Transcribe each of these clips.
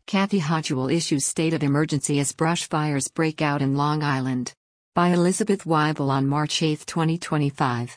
Kathy Hochul issues state of emergency as brush fires break out in Long Island. By Elizabeth Weibel on March 8, 2025.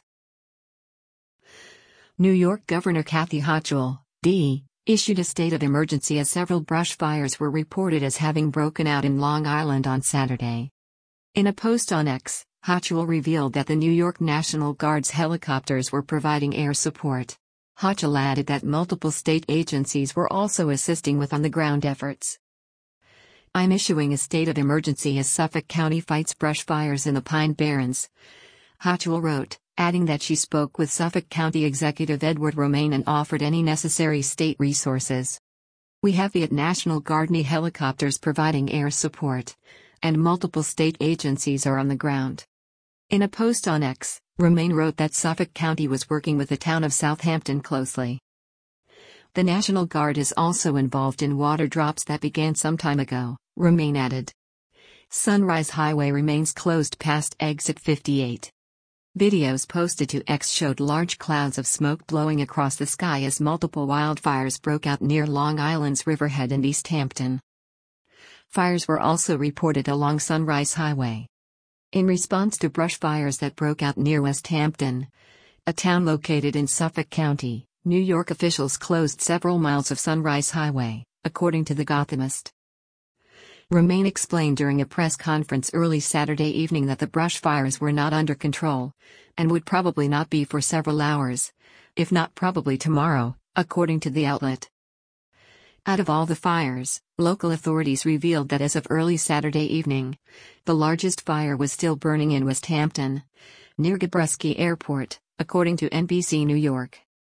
New York Governor Kathy Hochul, D., issued a state of emergency as several brush fires were reported as having broken out in Long Island on Saturday. In a post on X, Hochul revealed that the New York National Guard's helicopters were providing air support. Hochul added that multiple state agencies were also assisting with on-the-ground efforts. "I'm issuing a state of emergency as Suffolk County fights brush fires in the Pine Barrens," Hochul wrote, adding that she spoke with Suffolk County Executive Edward Romaine and offered any necessary state resources. "We have Viet National Guard helicopters providing air support, and multiple state agencies are on the ground." In a post on X, Romaine wrote that Suffolk County was working with the town of Southampton closely. "The National Guard is also involved in water drops that began some time ago," Romaine added. Sunrise Highway remains closed past exit 58. Videos posted to X showed large clouds of smoke blowing across the sky as multiple wildfires broke out near Long Island's Riverhead and East Hampton. Fires were also reported along Sunrise Highway. In response to brush fires that broke out near West Hampton, a town located in Suffolk County, New York officials closed several miles of Sunrise Highway, according to The Gothamist. Romaine explained during a press conference early Saturday evening that the brush fires were not under control, and would probably not be for several hours, if not probably tomorrow, according to the outlet. Out of all the fires, local authorities revealed that as of early Saturday evening, the largest fire was still burning in West Hampton, near Gabreski Airport, according to NBC New York.